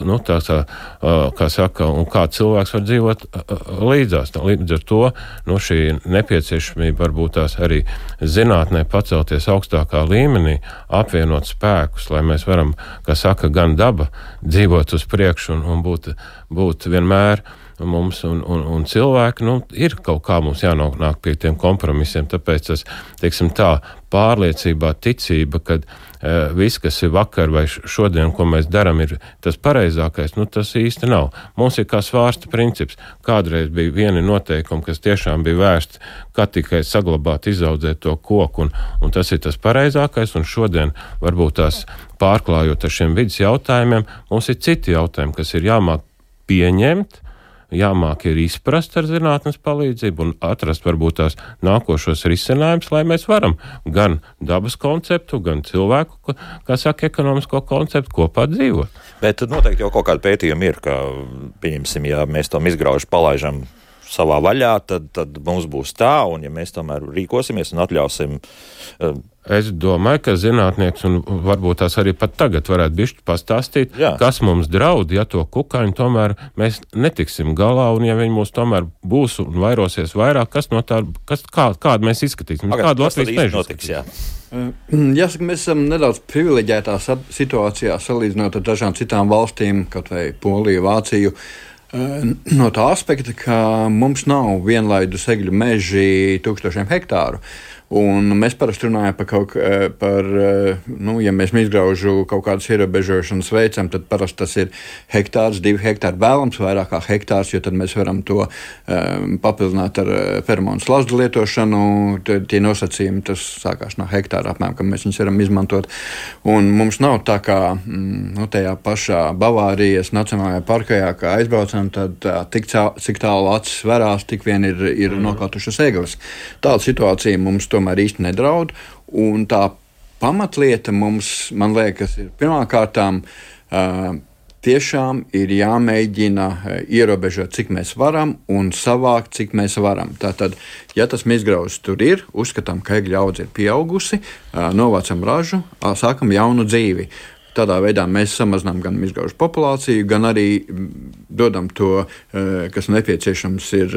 kā saka, un kā cilvēks var dzīvot līdzās. Līdz ar to, šī nepieciešamība varbūt tās arī zinātnē pacelties augstākā līmenī, apvienot spēkus, lai mēs varam, kā saka, gan daba dzīvot uz priekšu un būt vienmēr mums un cilvēki, ir kaut kā mums jānāk pie tiem kompromisiem, tāpēc tas, teiksim tā, pārliecībā, ticība, kad viss, kas ir vakar vai šodien, ko mēs daram, ir tas pareizākais, tas īsti nav. Mums ir kā svārsta princips. Kādreiz bija vieni noteikumi, kas tiešām bija vērsti, kā tikai saglabāt, izaudzēt to koku, un tas ir tas pareizākais, un šodien varbūt tās pārklājot ar šiem vidas jautājumiem, mums ir citi jautājumi, kas ir jāmāk pieņemt, jāmāk ir izprast ar zinātnes palīdzību un atrast varbūt tās nākošos risinājumus, lai mēs varam gan dabas konceptu, gan cilvēku, kā saka, ekonomisko konceptu kopā dzīvot. Bet noteikti jau kaut kāda pētījuma ir, ka, pieņemsim, ja mēs to izgraužu palaižam savā vaļā, tad mums būs tā, un ja mēs tomēr rīkosimies un atļausim. Es domāju, ka zinātnieks, un varbūt tās arī pat tagad varētu bišķi pastāstīt, kas mums draud, ja to kukaiņu tomēr mēs netiksim galā, un ja viņi mūs tomēr būs un vairosies vairāk, kas no tā, kādu mēs izskatīsim, kādu Latvijas mežu izskatīsim. Jāsaka, mēs esam nedaudz privileģētā situācijā salīdzinot ar dažām citām valstīm, kaut vai Poliju, Vāciju, no tā aspekta, ka mums nav vienlaidus egļu meži 1000 hektāru. Un mēs parasti runājam par ja mēs izgraužu kaut kādas ierobežošanas veicam, tad parasti tas ir hektārs, 2 hektāri, vēlams vairāk kā hektārs, jo tad mēs varam to papildināt ar feromonu slazdu lietošanu. Tie nosacījumi, tas sākās no hektāra apmēram, ka mēs viņus varam izmantot. Un mums nav tā kā tajā pašā Bavārijas Nacionālajā parkajā, kā aizbraucam, tad cik tālu acis verās, tik vien ir nokautušas egles. Tāda situācija mums tomēr īsti nedraud, un tā pamatlieta mums, man liekas, ir pirmkārtām tiešām ir jāmēģina ierobežot, cik mēs varam, un savākt, cik mēs varam. Tātad, ja tas izgrauzis tur ir, uzskatām, ka egļu audze ir pieaugusi, novācam ražu, sākam jaunu dzīvi. Tādā veidā mēs samazinām gan izgraužu populāciju, gan arī dodam to, kas nepieciešams ir,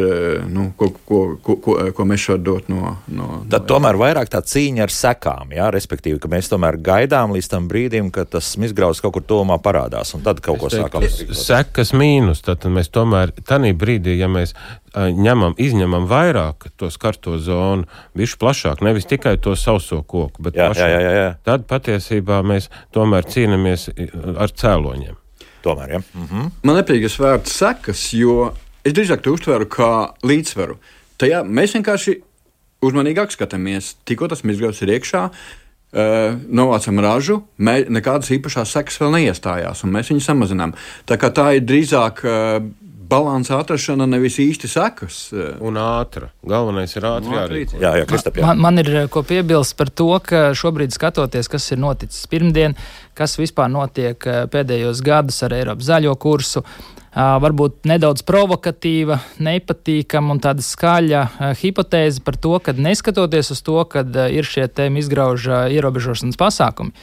ko mēs šādi dot no Tad tomēr vairāk tā cīņa ar sekām, respektīvi, ka mēs tomēr gaidām līdz tam brīdim, ka tas izgrauzis kaut kur tuvumā parādās, un tad kaut ko sākam. Sekas mīnus, tad mēs tomēr tanī brīdī, ja mēs izņemam vairāk to skarto zonu, bišķi plašāk, nevis tikai to sauso koku, bet plašāk. Tad patiesībā mēs tomēr cīnamies ar cēloņiem. Tomēr, Man nepatīk vērts sekas, jo es drīzāk to uztveru kā līdzsvaru. Tajā mēs vienkārši uzmanīgāk skatāmies, tikko tas izgrauzis ir iekšā, novācam ražu, nekādas īpašās sekas vēl neiestājās, un mēs viņu samazinām. Tā kā tā ir drīzāk balansa atrašana, nevis īsti sekas. Un ātra. Galvenais ir ātri jārīko. Jā, Kristap, Man ir ko piebilst par to, ka šobrīd skatoties, kas ir noticis pirmdien, kas vispār notiek pēdējos gadus ar Eiropas zaļo kursu, varbūt nedaudz provokatīva, nepatīkama un tāda skaļa hipotēze par to, ka neskatoties uz to, kad ir šie tēmi izgrauža ierobežošanas pasākumi,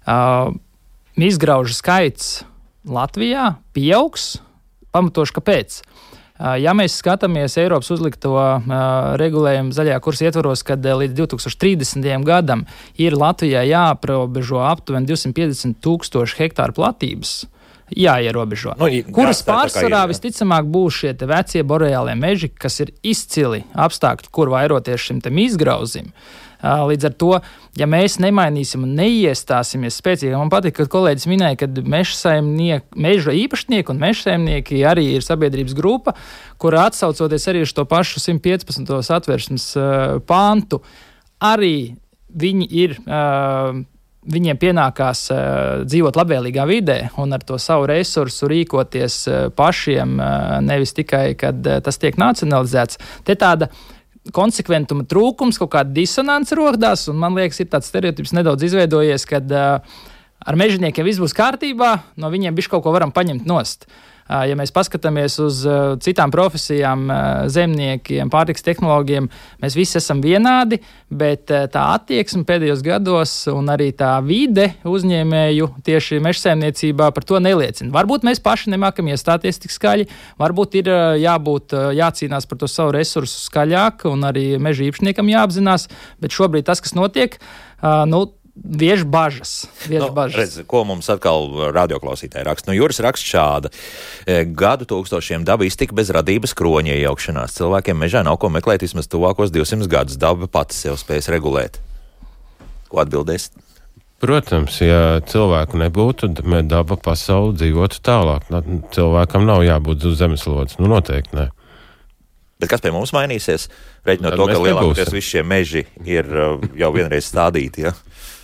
izgrauža skaits Latvijā pieaugs, pamatoši, kāpēc. Ja mēs skatāmies Eiropas uzlikto regulējumu zaļajā kursa ietvaros, kad līdz 2030. gadam ir Latvijā jāaprobežo aptuveni 250,000 hektāru platības, jāierobežo, kuras pārsvarā visticamāk būs šie vecie boreālie meži, kas ir izcili apstākļi, kur vairoties šim izgrauzim. Līdz ar to, ja mēs nemainīsim un neiestāsimies spēcīgi, man patīk, ka kolēģis minēja, ka meža īpašnieki un mežsaimnieki arī ir sabiedrības grupa, kura atsaucoties arī uz to pašu 115. Satversmes pāntu, arī viņi ir, viņiem pienākās dzīvot labvēlīgā vidē un ar to savu resursu rīkoties pašiem, nevis tikai, kad tas tiek nacionalizēts. Te tāda konsekventuma trūkums, kaut kāda disonance rodās, un man liekas, ir tāds stereotips nedaudz izveidojies, kad ar mežģiniekiem viss būs kārtībā, no viņiem bišķi kaut ko varam paņemt nost. Ja mēs paskatāmies uz citām profesijām, zemniekiem, pārtikas tehnoloģiem, mēs visi esam vienādi, bet tā attieksme pēdējos gados un arī tā vide uzņēmēju tieši mežsaimniecībā par to neliecina. Varbūt mēs paši nemākam iestāties tik skaļi, varbūt ir jācīnās par to savu resursu skaļāk un arī meža īpašniekam jāapzinās, bet šobrīd tas, kas notiek, Viež bažas. Redz, ko mums atkal radioklausītāji raksta. Juris raksta šāda. Gadu tūkstošiem daba iztika bez radības kroņa iejaukšanās. Cilvēkiem mežā nav ko meklēt vismaz tuvākos 200 gadus. Daba pati sev spējas regulēt. Ko atbildēs? Protams, ja cilvēku nebūtu, daba pasauli dzīvotu tālāk. Cilvēkam nav jābūt uz zemeslodes. Noteikti ne. Bet kas pie mums mainīsies? Reiķinot to, ka lielākoties visi šie meži ir jau vienreiz stādīti, ja?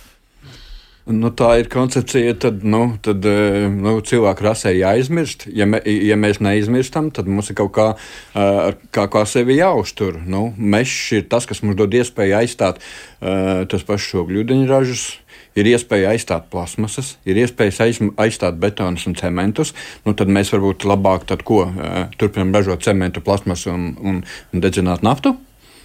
Tā ir koncepcija, tad cilvēku rasē jāizmirst. Ja mēs neizmirstam, tad mums ir kaut kā sevi jāuztur. Mežs ir tas, kas mums dod iespēju aizstāt tos pašus ogļūdeņražus, ir iespēja aizstāt plasmasas, ir iespēja aizstāt betonus un cementus. Tad mēs varbūt labāk turpinām ražot cementu, plasmasu un dedzināt naftu.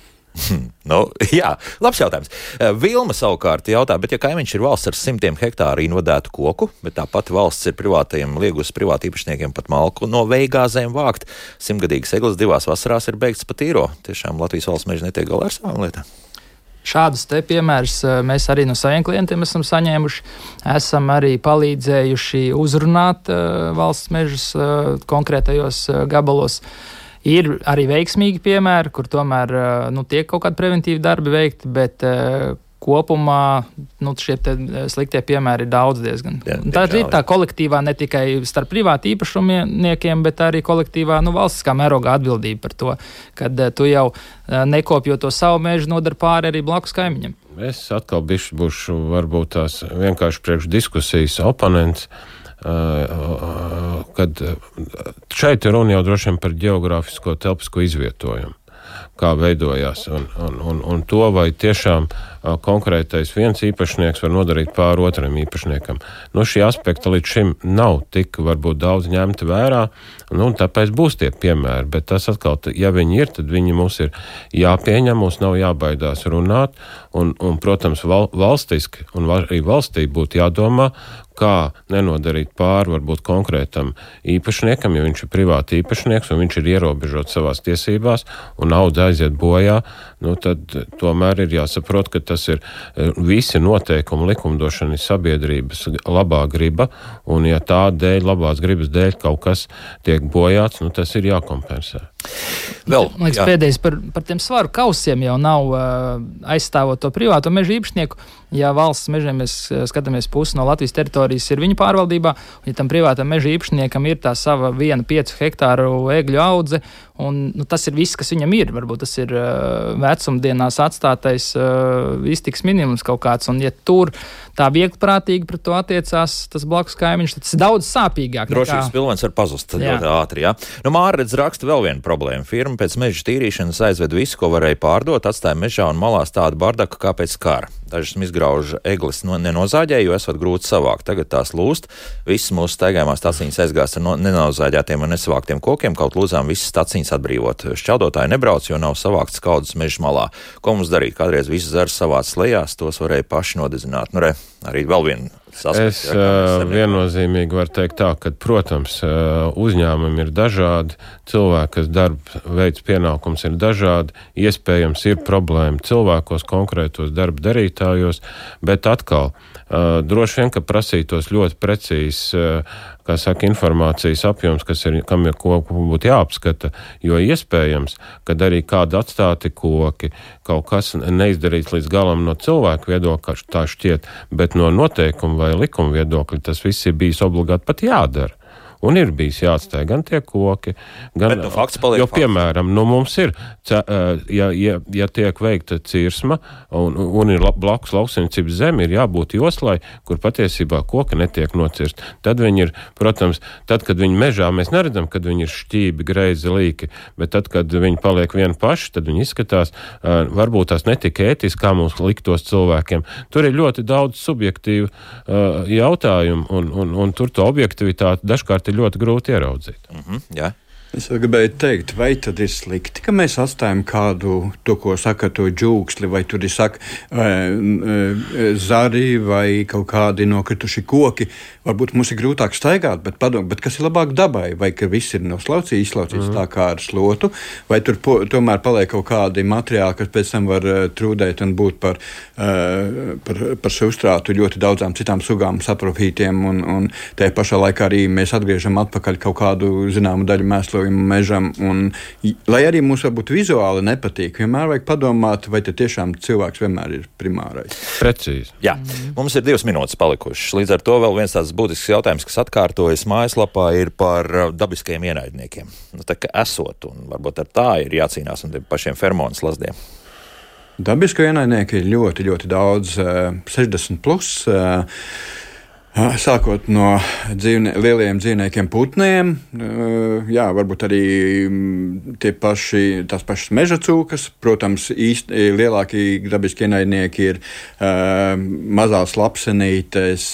Jā, labs jautājums. Vilma savukārt jautā, bet ja kaimiņš ir valsts ar 100 hektāru invadētu koku, bet tāpat valsts ir privātajiem liegus privāti īpašniekiem pat malku no vējgāzēm vākt, 100-gadīgas egles 2 vasarās ir beigts pat īro. Tiešām Latvijas valsts meži netiek galā ar savām lietām. Šādus te piemērus mēs arī no saviem klientiem esam saņēmuši. Esam arī palīdzējuši uzrunāt valsts mežus konkrētajos gabalos. Ir arī veiksmīgi piemēri, kur tomēr tiek kaut kādi preventīvi darbi veikti, bet kopumā šie sliktie piemēri ir daudz diezgan. Tā ir tā kolektīvā, ne tikai starp privāti īpašumniekiem, bet arī kolektīvā valstiskā mērogā atbildība par to, kad tu jau nekopjot to savu mežu, nodar pāri arī blakus kaimiņam. Es atkal būšu varbūt tās vienkārši priekš diskusijas oponents. Kad šeit ir runa jau droši vien par geogrāfisko telpisko izvietojumu, kā veidojās, un to, vai tiešām konkrētais viens īpašnieks var nodarīt pāri otram īpašniekam. Šī aspekta līdz šim nav tik varbūt daudz ņemta vērā, tāpēc būs tie piemēri, bet tas atkal, ja viņi ir, tad viņi mums ir jāpieņem, mums nav jābaidās runāt, un protams, valstiski un arī valstī būtu jādomā, kā nenodarīt pāri varbūt konkrētam īpašniekam, ja viņš ir privāti īpašnieks un viņš ir ierobežots savās tiesībās un nauda aiziet bojā, tad tomēr ir jāsaprot, ka tas ir visi noteikumi likumdošana sabiedrības labā griba, un ja tā dēļ, labās gribas dēļ kaut kas tiek bojāts, tas ir jākompensē. Man liekas, pēdējais par tiem svaru kausiem jau nav aizstāvot to privāto mežu īpašnieku. Ja valsts mežiem mēs skatāmies pusi no Latvijas teritorijas ir viņa pārvaldībā, un ja tam privātam meža īpašniekam ir tā sava 5 hektāru egļu audze, un tas ir viss, kas viņam ir. Varbūt tas ir vecumdienās atstātais iztiks minimums kaut kāds, un ja tur tā vieglprātīgi pret to attiecās tas blakus kaimiņš, tad tas ir daudz sāpīgāk. Drošības pilvens var pazust ļoti ātri, jā. Māredz raksta vēl vienu problēmu. Firma pēc meža tīrīšanas aizved visu, ko varēja pārdot, atstāja mežā un malās tādu bardaku kā pēc kara. Dažas izgrauža eglis nenozāģēja, jo esot grūti savākt. Tagad tās lūst. Visas mūsu staigājumās staciņas aizgās ar nenozāģētiem un nesavāktiem kokiem, kaut lūdzām visas staciņas atbrīvot. Šķeldotāji nebrauc, jo nav savākts kaudzes meža malā. Ko mums darīt? Kādreiz visas zars savāc lejās, tos varēja paši nodezināt. Arī vēl viena saskats. Es viennozīmīgi varu teikt tā, ka, protams, uzņēmumi ir dažādi, cilvēki, kas darba veids pienākums ir dažādi, iespējams ir problēma cilvēkos, konkrētos darba darītājos, bet atkal droši vien, ka prasītos ļoti precīzi, kā saka, informācijas apjoms, kam ir ko būtu jāapskata, jo iespējams, kad arī kādi atstāti koki, kaut kas neizdarīts līdz galam no cilvēku viedokļa, tā šķiet, bet no noteikuma vai likuma viedokļa tas viss ir bijis obligāti pat jādara. Un ir bijis jāatstāj gan tie koki, gan... Bet, fakts paliek fakts. Piemēram, mums ir, ja tiek veikta cirsma un ir blakus lauksaimniecības zeme, ir jābūt joslai, kur patiesībā koki netiek nocirst. Tad viņi ir, protams, tad, kad viņi mežā, mēs neredzam, kad viņi ir šķībi, greizi, līki, bet tad, kad viņi paliek vieni paši, tad viņi izskatās, varbūt tās netika ētiski, kā mums liktos cilvēkiem. Tur ir ļoti daudz subjektīvu jautājumu, un tur to objektivitāti dažkārt ļoti, ļoti grūti ieraudzīt. Jā. Es gribēju teikt, vai tad ir slikti, ka mēs atstājam kādu, to, ko saka, to džūksli, vai tur ir zari vai kaut kādi nokrituši koki. Varbūt mums ir grūtāk staigāt, bet kas ir labāk dabai? Vai ka viss ir izslaucīts tā kā ar slotu, vai tur tomēr paliek kaut kādi materiāli, kas pēc tam var trūdēt un būt par substrātu ļoti daudzām citām sugām, saprofītiem, un tajā pašā laikā arī mēs atgriežam atpakaļ kaut kādu zināmu daļu mēslu mežam, un, lai arī mums varbūt vizuāli nepatīk, vienmēr vajag padomāt, vai te tiešām cilvēks vienmēr ir primārais. Precīzi. Jā, mums ir 2 minūtes palikušas. Līdz ar to vēl viens tāds būtisks jautājums, kas atkārtojas mājaslapā, ir par dabiskajiem ienaidniekiem. Tā kā esot, un varbūt ar tā ir jācīnās un pašiem feromonas lazdiem. Dabiskie ienaidnieki ir ļoti, ļoti daudz, 60 plus. Sākot no lielajiem dzīvniekiem, putniem, varbūt arī tās pašas meža cūkas. Protams, lielākie dabiskie ienaidnieki ir mazās lapsenītes,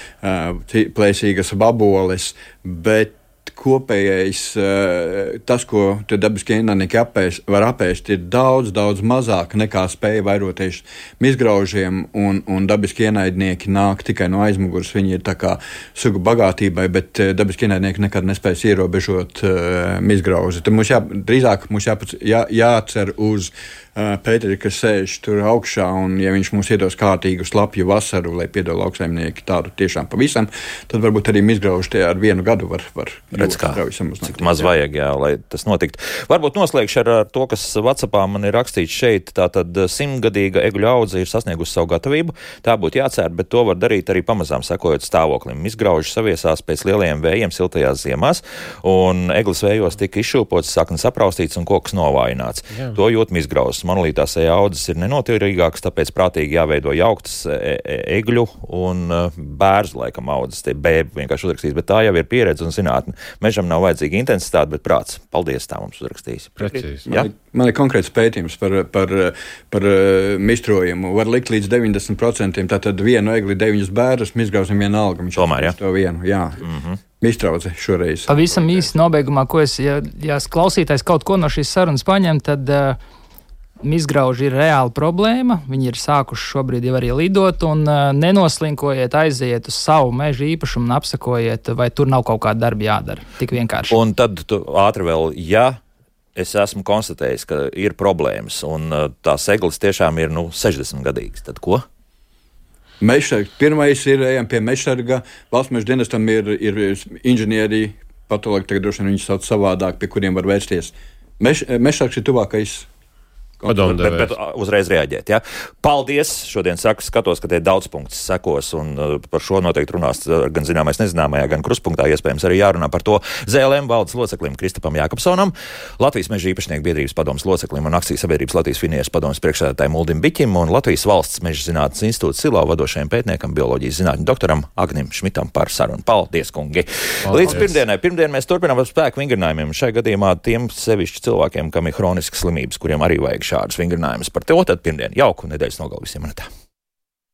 plēsīgas vaboles, bet kopējais, tas, ko dabiskie ienaidnieki var apēst, ir daudz, daudz mazāk nekā spēja vairoties mizgraužiem, un dabiskie ienaidnieki nāk tikai no aizmugures. Viņi ir tā kā sugu bagātībai, bet dabiskie ienaidnieki nekad nespēs ierobežot mizgrauži. Tad drīzāk mums jācer uz Pēteri, kas sēž tur augšā, un ja viņš mums iedos kārtīgu slapju vasaru, lai piedod lauksaimnieki tādu tiešām pavisam, tad varbūt arī mizgrauži tie ar 1 gadu var cik maz vajag, lai tas notiktu. Varbūt noslēgšu ar to, kas WhatsAppā man ir rakstīts šeit. Tātad 100-gadīga egļu audze ir sasniegusi savu gatavību. Tā būtu jācer, bet to var darīt arī pamazām sekojot stāvoklim. Mizgrauži saviesās pēc lielajiem vējiem siltajās ziemās, un eglis vējos tika izšūpots, saknes apraustīts un koks novājināts. Jā. To jūt mizgrauzes. Monolītās audzes ir nenoturīgākas, tāpēc prātīgi jāveido jauktas egļu un bērzu laikam audzes. Tie bēbi vienkārši uzrakstīs, bet tā jau ir pieredze un zinātne. Mežam nav vajadzīga intensitāte, bet prāts. Paldies, tā mums uzrakstīs. Precīzi. Man ir konkrēts pētījums par mistrojumu. Var likt līdz 90%, tātad 1 egli 9 bērus, mizgrauzim 1 alga. Tomēr, to vienu, jā. Mistrauze šoreiz. Pavisam īsti nobeigumā, ja klausītājs kaut ko no šīs sarunas paņem, tad mizgrauži ir reāla problēma. Viņi ir sākuši šobrīd jau arī lidot, un nenoslinkojiet, aiziet uz savu meža īpašumu un apsakojiet, vai tur nav kaut kāda darba jādara. Tik vienkārši. Un tad ātri vēl, es esmu konstatējis, ka ir problēmas, un tās eglis tiešām ir 60 gadīgas, tad ko? Pirmais ir, ejam pie mežsarga. Valsts meža dienestam ir inženieri, patologi, tagad droši vien viņi sauc savādāk, pie kuriem var vērsties. Mežsargs ir tuvākais. Bet uzreiz reaģēt. Ja? Paldies! Šodien skatos, ka tie daudz punktus sekos, un par šo noteikti runās gan zināmais, nezināmajā, gan kruspunktā. Iespējams arī jārunā par to ZLM valdes loceklim Kristapam Jākapsonam, Latvijas meža īpašnieku biedrības padomes loceklim un akcijas sabiedrības Latvijas finieres padomes priekšsēdētājiem Uldim Biķim un Latvijas valsts meža zinātnes institūta Silā vadošajam pētniekam, bioloģijas zinātņu doktoram Agnim Šmitam par sarunu. Paldies, kungi! Līdz pirmdienai mēs turpinām ar spēku vingrinājumiem. Šai gadījumā tiem sevišķi cilvēkiem, kam ir hroniskas slimības, kuriem arī vajag šādus vingrinājumus. Par to tad pirmdien jauku nedēļas nogalu visiem.